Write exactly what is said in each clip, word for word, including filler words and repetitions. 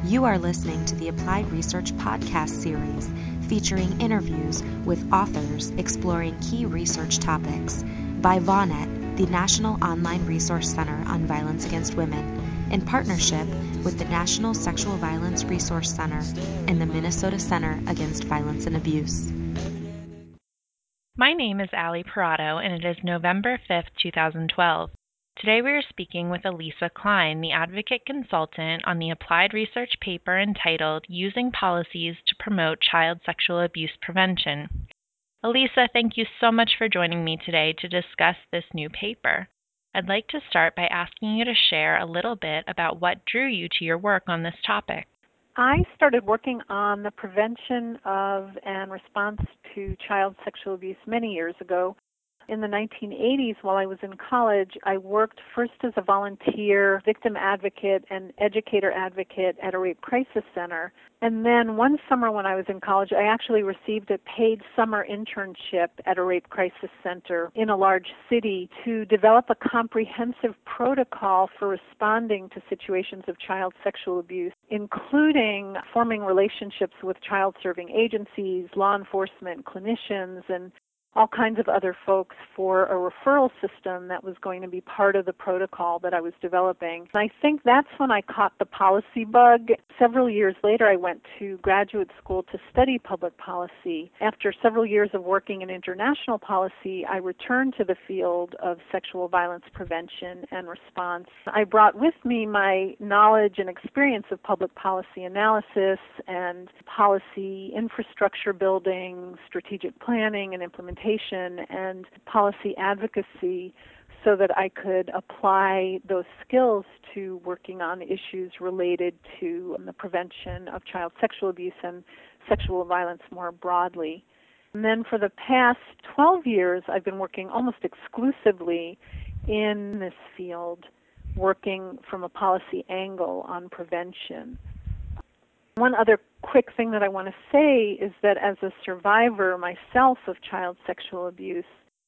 You are listening to the Applied Research Podcast series featuring interviews with authors exploring key research topics by VAWNet, the National Online Resource Center on Violence Against Women, in partnership with the National Sexual Violence Resource Center and the Minnesota Center Against Violence and Abuse. My name is Allie Parado, and it is November fifth, two thousand twelve. Today we are speaking with Elisa Klein, the advocate consultant on the applied research paper entitled Using Policies to Promote Child Sexual Abuse Prevention. Elisa, thank you so much for joining me today to discuss this new paper. I'd like to start by asking you to share a little bit about what drew you to your work on this topic. I started working on the prevention of and response to child sexual abuse many years ago. In the nineteen eighties, while I was in college, I worked first as a volunteer, victim advocate, and educator advocate at a rape crisis center. And then one summer when I was in college, I actually received a paid summer internship at a rape crisis center in a large city to develop a comprehensive protocol for responding to situations of child sexual abuse, including forming relationships with child-serving agencies, law enforcement, clinicians, and all kinds of other folks for a referral system that was going to be part of the protocol that I was developing. And I think that's when I caught the policy bug. Several years later, I went to graduate school to study public policy. After several years of working in international policy, I returned to the field of sexual violence prevention and response. I brought with me my knowledge and experience of public policy analysis and policy infrastructure building, strategic planning and implementation, and policy advocacy so that I could apply those skills to working on issues related to the prevention of child sexual abuse and sexual violence more broadly. And then for the past twelve years, I've been working almost exclusively in this field, working from a policy angle on prevention. One other quick thing that I want to say is that as a survivor myself of child sexual abuse,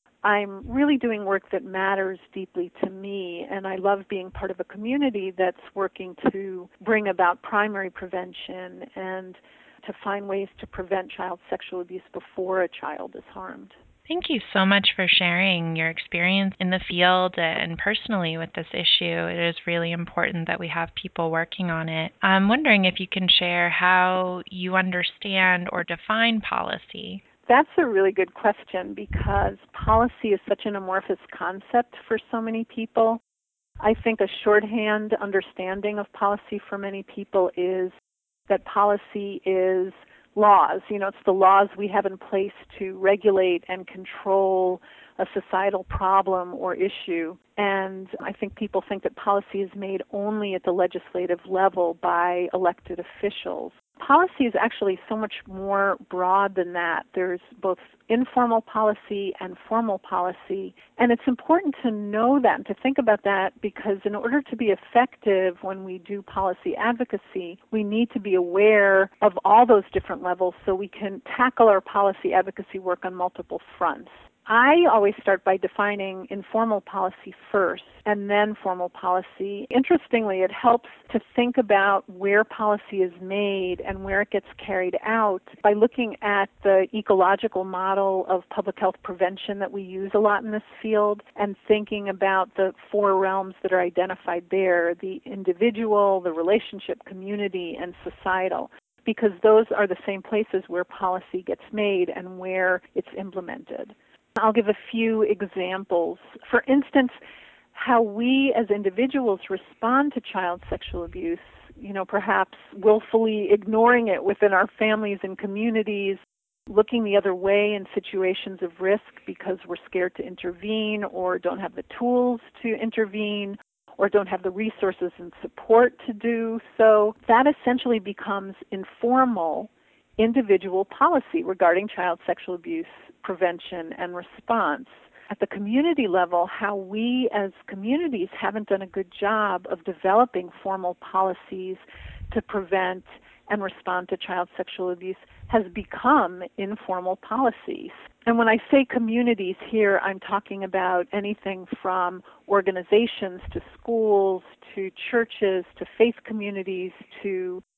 I'm really doing work that matters deeply to me, and I love being part of a community that's working to bring about primary prevention and to find ways to prevent child sexual abuse before a child is harmed. Thank you so much for sharing your experience in the field and personally with this issue. It is really important that we have people working on it. I'm wondering if you can share how you understand or define policy. That's a really good question because policy is such an amorphous concept for so many people. I think a shorthand understanding of policy for many people is that policy is laws. You know, it's the laws we have in place to regulate and control a societal problem or issue. And I think people think that policy is made only at the legislative level by elected officials. Policy is actually so much more broad than that. There's both informal policy and formal policy. And it's important to know that and to think about that because in order to be effective when we do policy advocacy, we need to be aware of all those different levels so we can tackle our policy advocacy work on multiple fronts. I always start by defining informal policy first and then formal policy. Interestingly, it helps to think about where policy is made and where it gets carried out by looking at the ecological model of public health prevention that we use a lot in this field and thinking about the four realms that are identified there, the individual, the relationship, community, and societal, because those are the same places where policy gets made and where it's implemented. I'll give a few examples. For instance, how we as individuals respond to child sexual abuse, you know, perhaps willfully ignoring it within our families and communities, looking the other way in situations of risk because we're scared to intervene or don't have the tools to intervene or don't have the resources and support to do so. That essentially becomes informal individual policy regarding child sexual abuse prevention and response. At the community level, how we as communities haven't done a good job of developing formal policies to prevent and respond to child sexual abuse has become informal policies. And when I say communities here, I'm talking about anything from organizations to schools to churches to faith communities to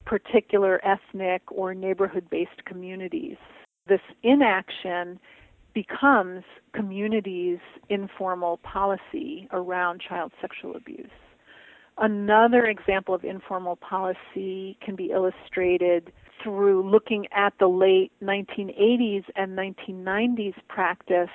particular ethnic or neighborhood-based communities. This inaction becomes communities' informal policy around child sexual abuse. Another example of informal policy can be illustrated through looking at the late nineteen eighties and nineteen nineties practice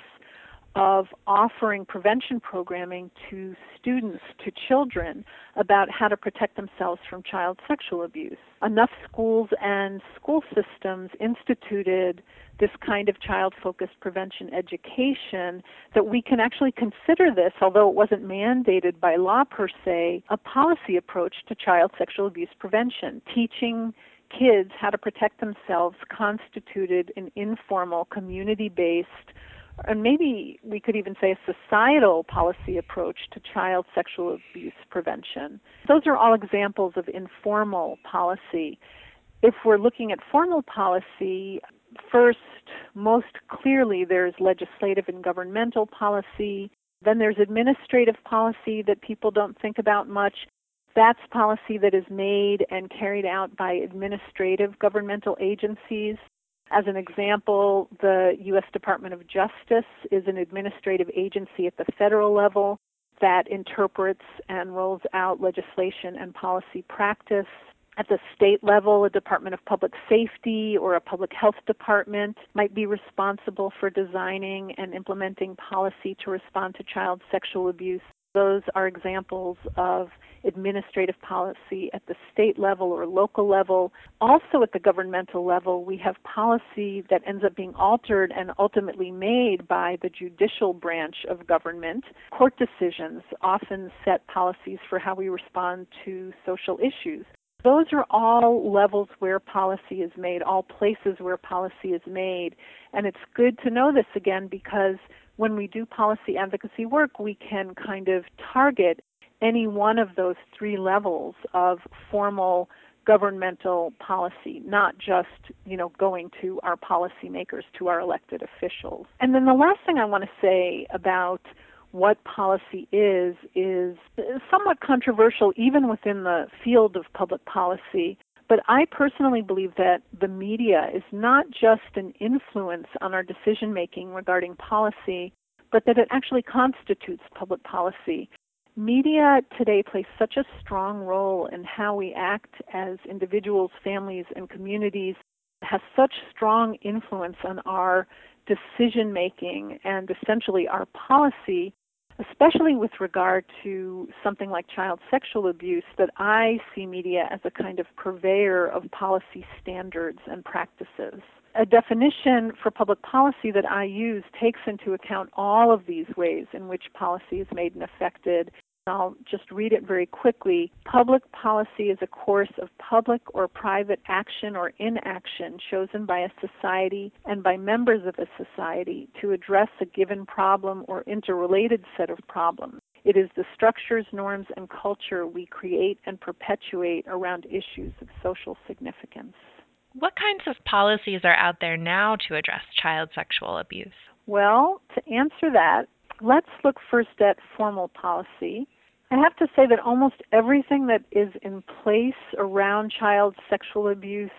of offering prevention programming to students, to children, about how to protect themselves from child sexual abuse. Enough schools and school systems instituted this kind of child-focused prevention education that we can actually consider this, although it wasn't mandated by law per se, a policy approach to child sexual abuse prevention. Teaching kids how to protect themselves constituted an informal, community-based, and maybe we could even say a societal policy approach to child sexual abuse prevention. Those are all examples of informal policy. If we're looking at formal policy, first, most clearly there's legislative and governmental policy. Then there's administrative policy that people don't think about much. That's policy that is made and carried out by administrative governmental agencies. As an example, the U S Department of Justice is an administrative agency at the federal level that interprets and rolls out legislation and policy practice. At the state level, a Department of Public Safety or a public health department might be responsible for designing and implementing policy to respond to child sexual abuse. Those are examples of administrative policy at the state level or local level. Also at the governmental level, we have policy that ends up being altered and ultimately made by the judicial branch of government. Court decisions often set policies for how we respond to social issues. Those are all levels where policy is made, all places where policy is made. And it's good to know this again because when we do policy advocacy work, we can kind of target any one of those three levels of formal governmental policy, not just, you know, going to our policymakers, to our elected officials. And then the last thing I want to say about what policy is, is somewhat controversial even within the field of public policy. But I personally believe that the media is not just an influence on our decision-making regarding policy, but that it actually constitutes public policy. Media today plays such a strong role in how we act as individuals, families, and communities, has such strong influence on our decision-making and essentially our policy, especially with regard to something like child sexual abuse, that I see media as a kind of purveyor of policy standards and practices. A definition for public policy that I use takes into account all of these ways in which policy is made and affected. I'll just read it very quickly. Public policy is a course of public or private action or inaction chosen by a society and by members of a society to address a given problem or interrelated set of problems. It is the structures, norms, and culture we create and perpetuate around issues of social significance. What kinds of policies are out there now to address child sexual abuse? Well, to answer that, let's look first at formal policy. I have to say that almost everything that is in place around child sexual abuse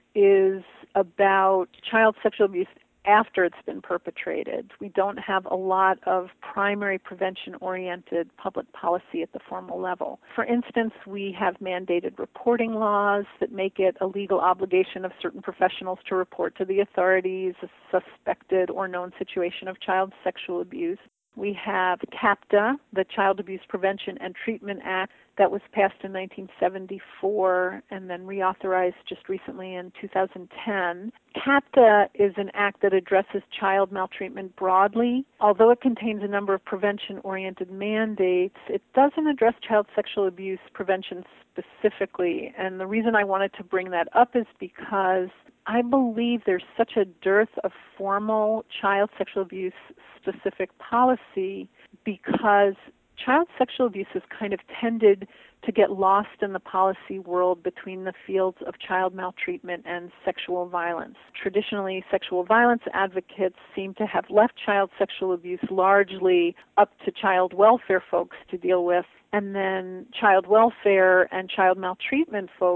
is about child sexual abuse after it's been perpetrated. We don't have a lot of primary prevention-oriented public policy at the formal level. For instance, we have mandated reporting laws that make it a legal obligation of certain professionals to report to the authorities a suspected or known situation of child sexual abuse. We have CAPTA, the Child Abuse Prevention and Treatment Act, that was passed in nineteen seventy-four and then reauthorized just recently in two thousand ten. CAPTA is an act that addresses child maltreatment broadly. Although it contains a number of prevention-oriented mandates, it doesn't address child sexual abuse prevention specifically. And the reason I wanted to bring that up is because I believe there's such a dearth of formal child sexual abuse specific policy because child sexual abuse has kind of tended to get lost in the policy world between the fields of child maltreatment and sexual violence. Traditionally, sexual violence advocates seem to have left child sexual abuse largely up to child welfare folks to deal with, and then child welfare and child maltreatment folks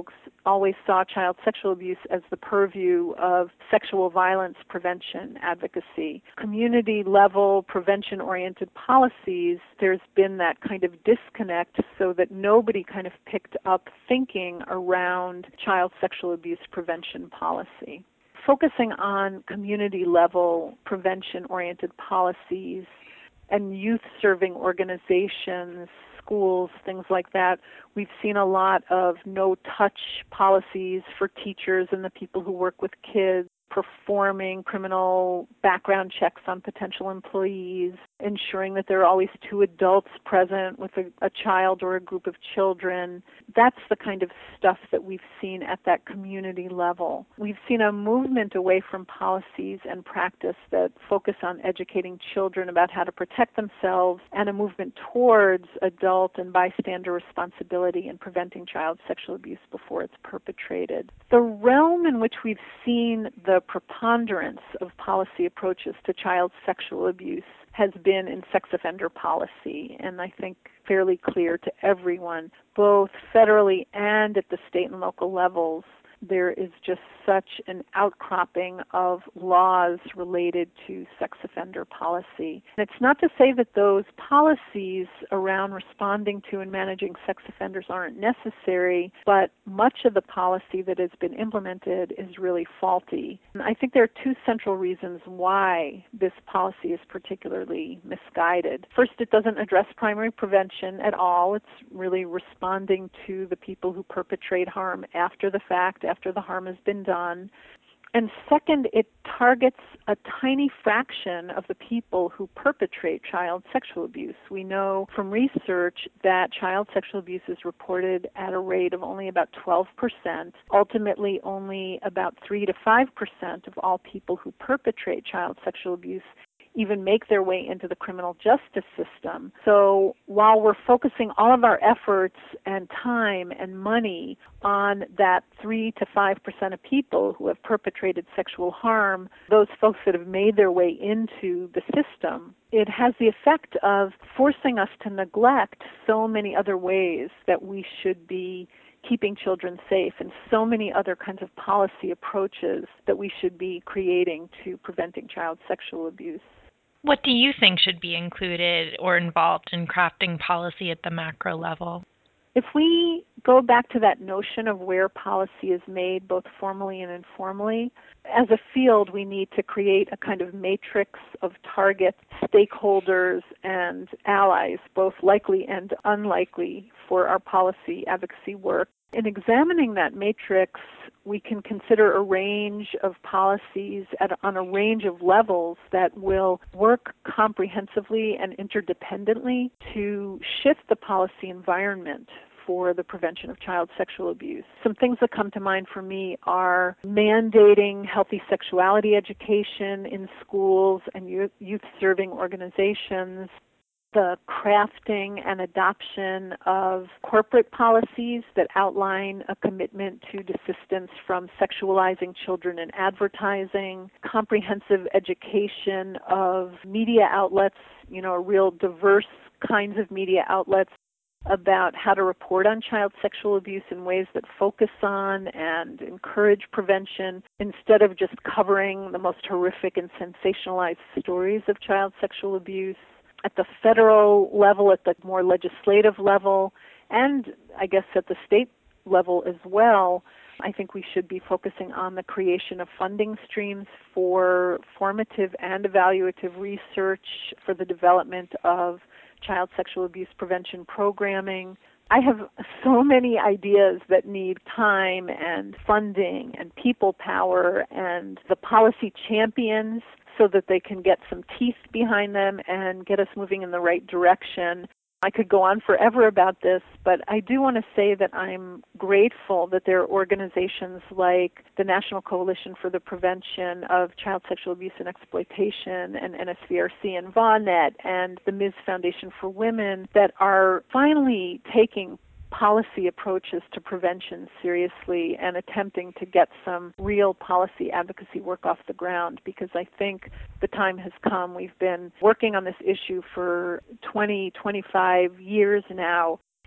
always saw child sexual abuse as the purview of sexual violence prevention advocacy. Community-level prevention-oriented policies, there's been that kind of disconnect so that nobody kind of picked up thinking around child sexual abuse prevention policy. Focusing on community-level prevention-oriented policies and youth-serving organizations, schools, things like that, we've seen a lot of no-touch policies for teachers and the people who work with kids, performing criminal background checks on potential employees, ensuring that there are always two adults present with a, a child or a group of children. That's the kind of stuff that we've seen at that community level. We've seen a movement away from policies and practice that focus on educating children about how to protect themselves, and a movement towards adult and bystander responsibility in preventing child sexual abuse before it's perpetrated. The realm in which we've seen the preponderance of policy approaches to child sexual abuse has been in sex offender policy, and I think fairly clear to everyone, both federally and at the state and local levels. There is just such an outcropping of laws related to sex offender policy. And it's not to say that those policies around responding to and managing sex offenders aren't necessary, but much of the policy that has been implemented is really faulty. And I think there are two central reasons why this policy is particularly misguided. First, it doesn't address primary prevention at all. It's really responding to the people who perpetrate harm after the fact, after the harm has been done. And second, it targets a tiny fraction of the people who perpetrate child sexual abuse. We know from research that child sexual abuse is reported at a rate of only about twelve percent. Ultimately, only about three to five percent of all people who perpetrate child sexual abuse even make their way into the criminal justice system. So while we're focusing all of our efforts and time and money on that three to five percent of people who have perpetrated sexual harm, those folks that have made their way into the system, it has the effect of forcing us to neglect so many other ways that we should be keeping children safe, and so many other kinds of policy approaches that we should be creating to preventing child sexual abuse. What do you think should be included or involved in crafting policy at the macro level? If we go back to that notion of where policy is made, both formally and informally, as a field, we need to create a kind of matrix of target stakeholders and allies, both likely and unlikely, for our policy advocacy work. In examining that matrix, we can consider a range of policies at, on a range of levels that will work comprehensively and interdependently to shift the policy environment for the prevention of child sexual abuse. Some things that come to mind for me are mandating healthy sexuality education in schools and youth, youth-serving organizations, the crafting and adoption of corporate policies that outline a commitment to desistance from sexualizing children in advertising, comprehensive education of media outlets, you know, real diverse kinds of media outlets about how to report on child sexual abuse in ways that focus on and encourage prevention instead of just covering the most horrific and sensationalized stories of child sexual abuse. At the federal level, at the more legislative level, and I guess at the state level as well, I think we should be focusing on the creation of funding streams for formative and evaluative research for the development of child sexual abuse prevention programming. I have so many ideas that need time and funding and people power and the policy champions so that they can get some teeth behind them and get us moving in the right direction. I could go on forever about this, but I do want to say that I'm grateful that there are organizations like the National Coalition for the Prevention of Child Sexual Abuse and Exploitation and N S V R C and VAWNet and the Miz Foundation for Women that are finally taking policy approaches to prevention seriously and attempting to get some real policy advocacy work off the ground, because I think the time has come. We've been working on this issue for twenty, twenty-five years now,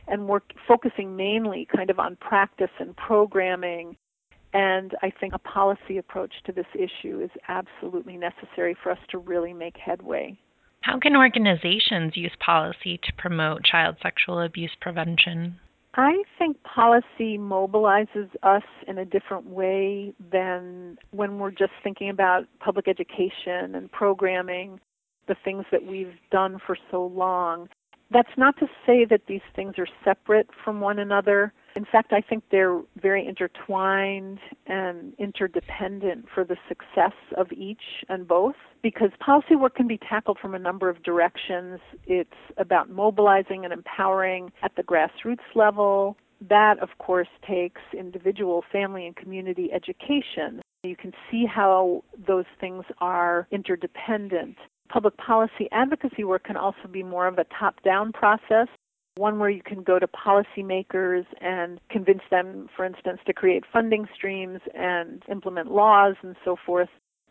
and work focusing mainly kind of on practice and programming. And I think a policy approach to this issue is absolutely necessary for us to really make headway. How can organizations use policy to promote child sexual abuse prevention? I think policy mobilizes us in a different way than when we're just thinking about public education and programming, the things that we've done for so long. That's not to say that these things are separate from one another. In fact, I think they're very intertwined and interdependent for the success of each and both, because policy work can be tackled from a number of directions. It's about mobilizing and empowering at the grassroots level. That, of course, takes individual, family, and community education. You can see how those things are interdependent. Public policy advocacy work can also be more of a top-down process, one where you can go to policymakers and convince them, for instance, to create funding streams and implement laws and so forth.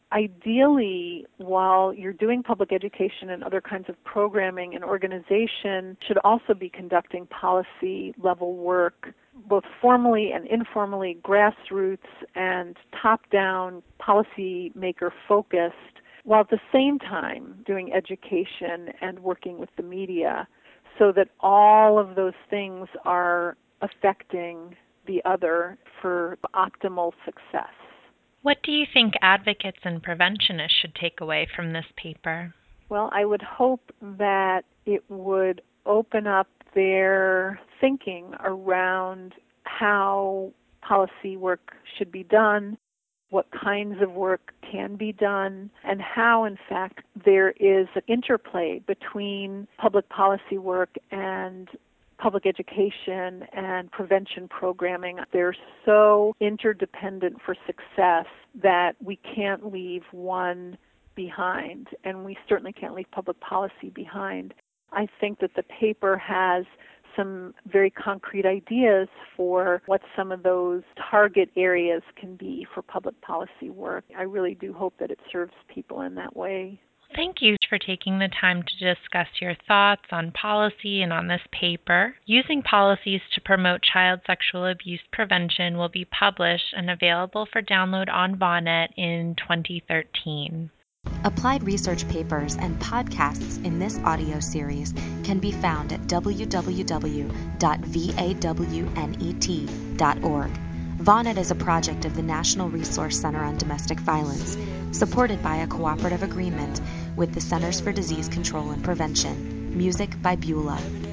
Ideally, while you're doing public education and other kinds of programming, an organization should also be conducting policy-level work, both formally and informally, grassroots and top-down, policymaker-focused, while at the same time doing education and working with the media, so that all of those things are affecting the other for optimal success. What do you think advocates and preventionists should take away from this paper? Well, I would hope that it would open up their thinking around how policy work should be done, what kinds of work can be done, and how, in fact, there is an interplay between public policy work and public education and prevention programming. They're so interdependent for success that we can't leave one behind, and we certainly can't leave public policy behind. I think that the paper has some very concrete ideas for what some of those target areas can be for public policy work. I really do hope that it serves people in that way. Thank you for taking the time to discuss your thoughts on policy and on this paper. Using Policies to Promote Child Sexual Abuse Prevention will be published and available for download on VONET in twenty thirteen. Applied research papers and podcasts in this audio series can be found at w w w dot v a w net dot org. VONET is a project of the National Resource Center on Domestic Violence, supported by a cooperative agreement with the Centers for Disease Control and Prevention. Music by Beulah.